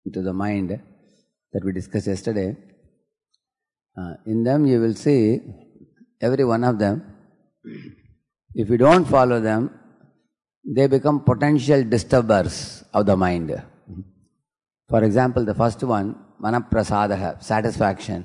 into the mind that we discussed yesterday, in them you will see, every one of them, if you don't follow them, they become potential disturbers of the mind. For example, the first one, manaprasadaha, satisfaction.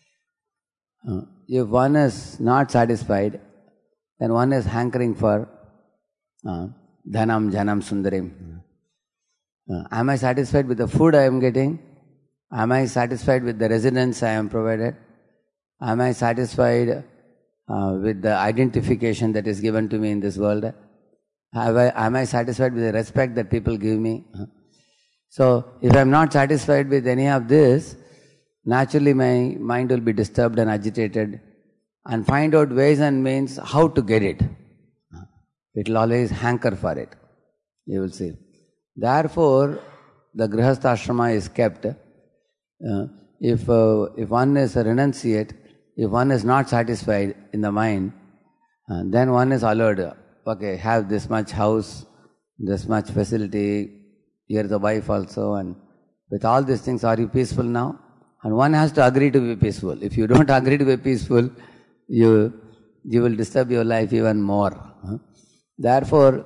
If one is not satisfied, then one is hankering for dhanam, janam, sundarim. Am I satisfied with the food I am getting? Am I satisfied with the residence I am provided? Am I satisfied with the identification that is given to me in this world? Am I satisfied with the respect that people give me? So, if I am not satisfied with any of this, naturally my mind will be disturbed and agitated and find out ways and means how to get it. It will always hanker for it. You will see. Therefore, the Grihastha ashrama is kept. If one is a renunciate, if one is not satisfied in the mind, then one is allowed, okay, have this much house, this much facility, here is the wife also, and with all these things, are you peaceful now? And one has to agree to be peaceful. If you don't agree to be peaceful, you will disturb your life even more. Therefore,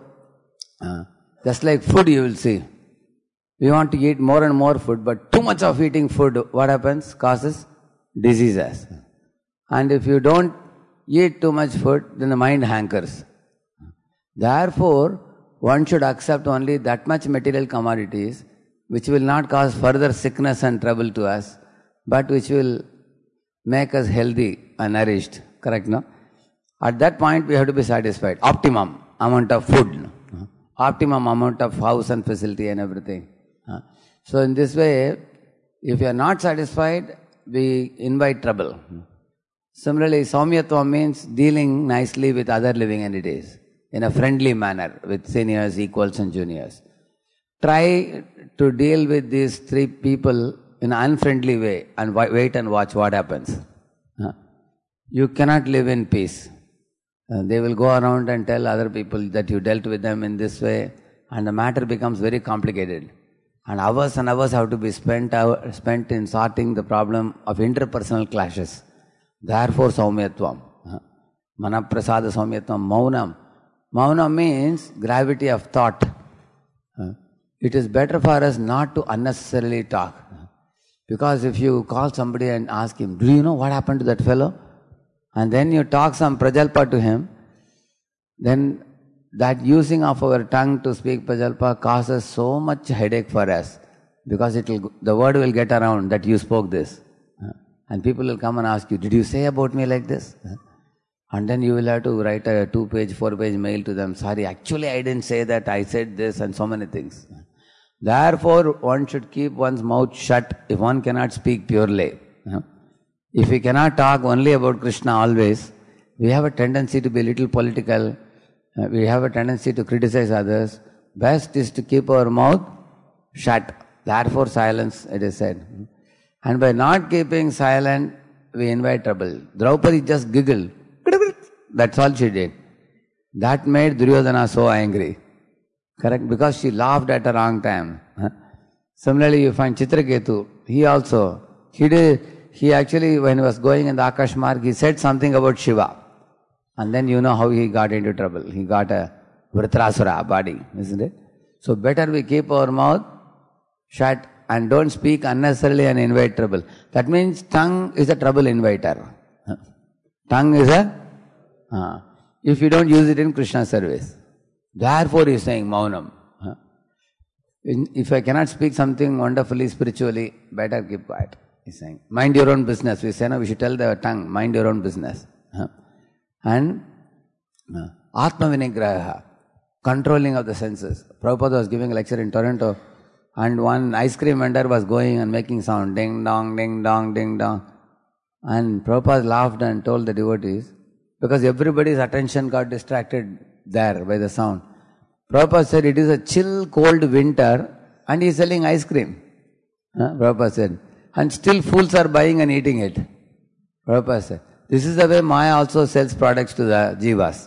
just like food, you will see. We want to eat more and more food, but too much of eating food, what happens? Causes diseases. And if you don't eat too much food, then the mind hankers. Therefore, one should accept only that much material commodities which will not cause further sickness and trouble to us, but which will make us healthy and nourished. Correct, no? At that point, we have to be satisfied. Optimum amount of food. Optimum amount of house and facility and everything. So in this way, if you are not satisfied, we invite trouble. Similarly, Saumyatva means dealing nicely with other living entities in a friendly manner with seniors, equals and juniors. Try to deal with these three people in an unfriendly way and wait and watch what happens. You cannot live in peace. They will go around and tell other people that you dealt with them in this way, and the matter becomes very complicated. And hours have to be spent in sorting the problem of interpersonal clashes. Therefore, Saumyatvam. Manaprasada Saumyatvam, Maunam. Maunam means gravity of thought. It is better for us not to unnecessarily talk. Because if you call somebody and ask him, do you know what happened to that fellow? And then you talk some prajalpa to him, then that using of our tongue to speak prajalpa causes so much headache for us. Because the word will get around that you spoke this. And people will come and ask you, did you say about me like this? And then you will have to write a 2-page, 4-page mail to them. Sorry, actually I didn't say that, I said this, and so many things. Therefore, one should keep one's mouth shut if one cannot speak purely. If we cannot talk only about Krishna always, we have a tendency to be a little political. We have a tendency to criticize others. Best is to keep our mouth shut. Therefore, silence, it is said. And by not keeping silent, we invite trouble. Draupadi just giggled. That's all she did. That made Duryodhana so angry. Correct? Because she laughed at the wrong time. Similarly, you find Chitraketu. He actually, when he was going in the Akash Marg, he said something about Shiva. And then you know how he got into trouble. He got a Vritrasura body, isn't it? So better we keep our mouth shut and don't speak unnecessarily and invite trouble. That means tongue is a trouble inviter. Tongue is if you don't use it in Krishna service. Therefore he is saying Maunam. If I cannot speak something wonderfully spiritually, better keep quiet. He's saying, mind your own business. We say, no, we should tell the tongue, mind your own business. And Atma Vinigraha, controlling of the senses. Prabhupada was giving a lecture in Toronto, and one ice cream vendor was going and making sound, ding dong, ding dong, ding dong. And Prabhupada laughed and told the devotees, because everybody's attention got distracted there by the sound. Prabhupada said, it is a chill, cold winter, and he is selling ice cream. Prabhupada said, and still fools are buying and eating it. Prabhupada said, this is the way Maya also sells products to the jivas.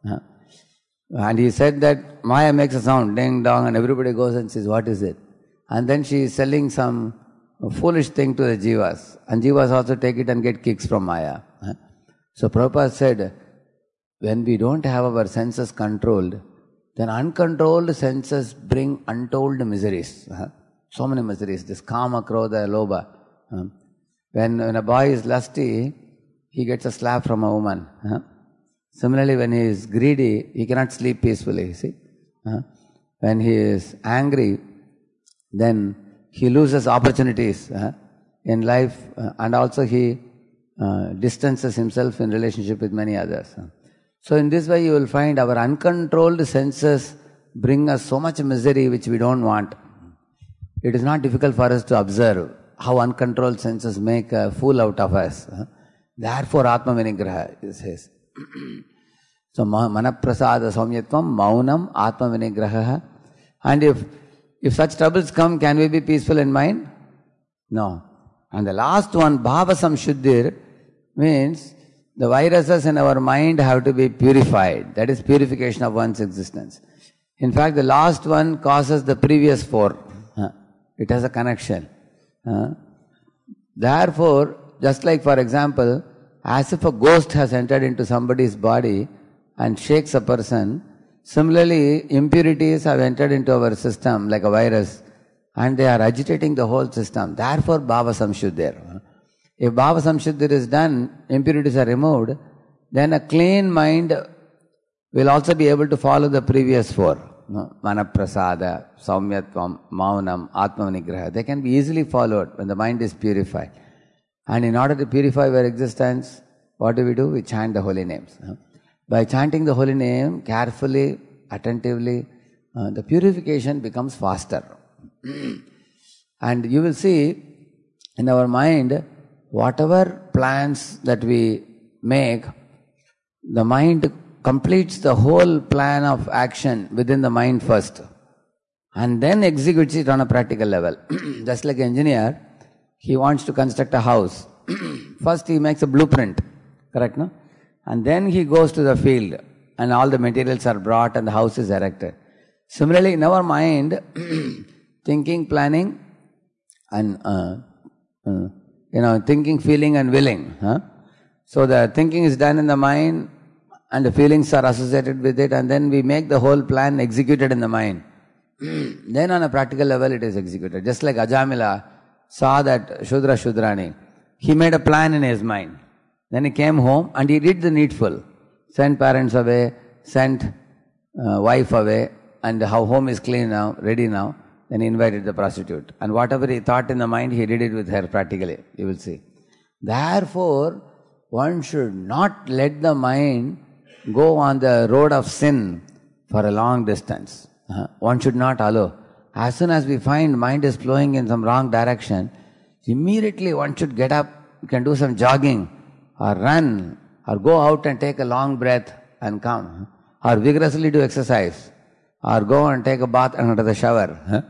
And he said that Maya makes a sound, ding dong, and everybody goes and says, what is it? and then she is selling some foolish thing to the jivas, and jivas also take it and get kicks from Maya. So Prabhupada said, when we don't have our senses controlled, then uncontrolled senses bring untold miseries. So many miseries. This kama, krodha, lobha. When a boy is lusty, he gets a slap from a woman. Similarly, when he is greedy, he cannot sleep peacefully. See? When he is angry, then he loses opportunities in life, and also he distances himself in relationship with many others. So in this way you will find our uncontrolled senses bring us so much misery which we don't want. It is not difficult for us to observe how uncontrolled senses make a fool out of us. Therefore Atma Vinigraha, it says. So Manaprasada Saumyatvam, Maunam, Atma Vinigraha. And if such troubles come, can we be peaceful in mind? No. And the last one, Bhava Samshuddhir, means the viruses in our mind have to be purified. That is purification of one's existence. In fact, the last one causes the previous four. It has a connection. Therefore, just like for example, as if a ghost has entered into somebody's body and shakes a person, similarly, impurities have entered into our system like a virus, and they are agitating the whole system. Therefore, Bhava Samshuddhir. If Bhava Samshuddhir is done, impurities are removed, then a clean mind will also be able to follow the previous four. Manaprasada, Saumyatvam, Maunam, Atma Vinigraha. They can be easily followed when the mind is purified. And in order to purify our existence, what do? We chant the holy names. By chanting the holy name carefully, attentively, the purification becomes faster. And you will see in our mind, whatever plans that we make, the mind completes the whole plan of action within the mind first, and then executes it on a practical level. Just like an engineer, he wants to construct a house. First he makes a blueprint, correct, no? And then he goes to the field, and all the materials are brought and the house is erected. Similarly, in our mind, thinking, planning, and thinking, feeling and willing. So the thinking is done in the mind, and the feelings are associated with it, and then we make the whole plan executed in the mind. Then on a practical level it is executed. Just like Ajamila saw that Shudra Shudrani, he made a plan in his mind. Then he came home and he did the needful. Sent parents away, sent wife away, and how home is clean now, ready now. Then he invited the prostitute. And whatever he thought in the mind, he did it with her practically. You will see. Therefore, one should not let the mind go on the road of sin for a long distance. One should not allow. As soon as we find mind is flowing in some wrong direction, immediately one should get up, you can do some jogging, or run, or go out and take a long breath and come, or vigorously do exercise, or go and take a bath under the shower.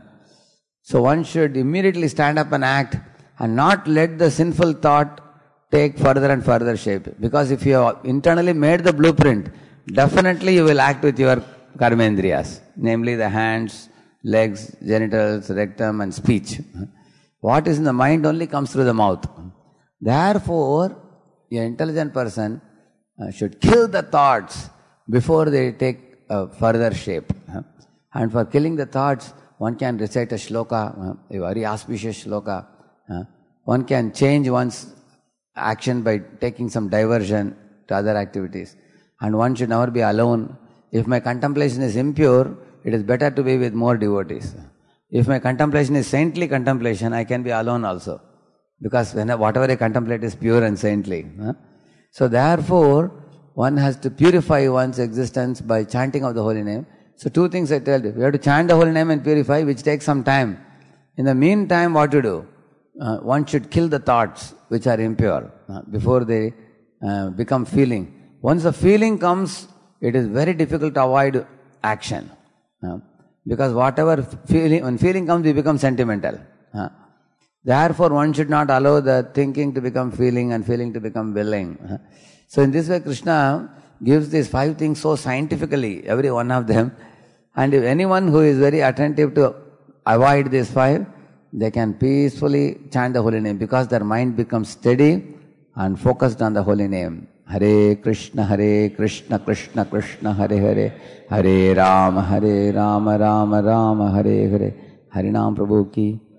So one should immediately stand up and act, and not let the sinful thought take further and further shape. Because if you have internally made the blueprint, definitely you will act with your karmendriyas, namely the hands, legs, genitals, rectum and speech. What is in the mind only comes through the mouth. Therefore, an intelligent person should kill the thoughts before they take further shape. And for killing the thoughts, one can recite a shloka, a very auspicious shloka. One can change one's action by taking some diversion to other activities. And one should never be alone. If my contemplation is impure, it is better to be with more devotees. If my contemplation is saintly contemplation, I can be alone also. Because whatever I contemplate is pure and saintly. So therefore, one has to purify one's existence by chanting of the holy name. So two things I tell you. You have to chant the holy name and purify, which takes some time. In the meantime, what to do? One should kill the thoughts which are impure before they become feeling. Once the feeling comes, it is very difficult to avoid action. Because whatever feeling, when feeling comes, we become sentimental. Therefore, one should not allow the thinking to become feeling and feeling to become willing. So in this way, Krishna gives these 5 things so scientifically, every one of them. And if anyone who is very attentive to avoid these 5, they can peacefully chant the holy name because their mind becomes steady and focused on the holy name. Hare Krishna, Krishna Krishna, Hare Hare, Hare Rama, Rama Rama, Hare Hare. Harinam Prabhu ki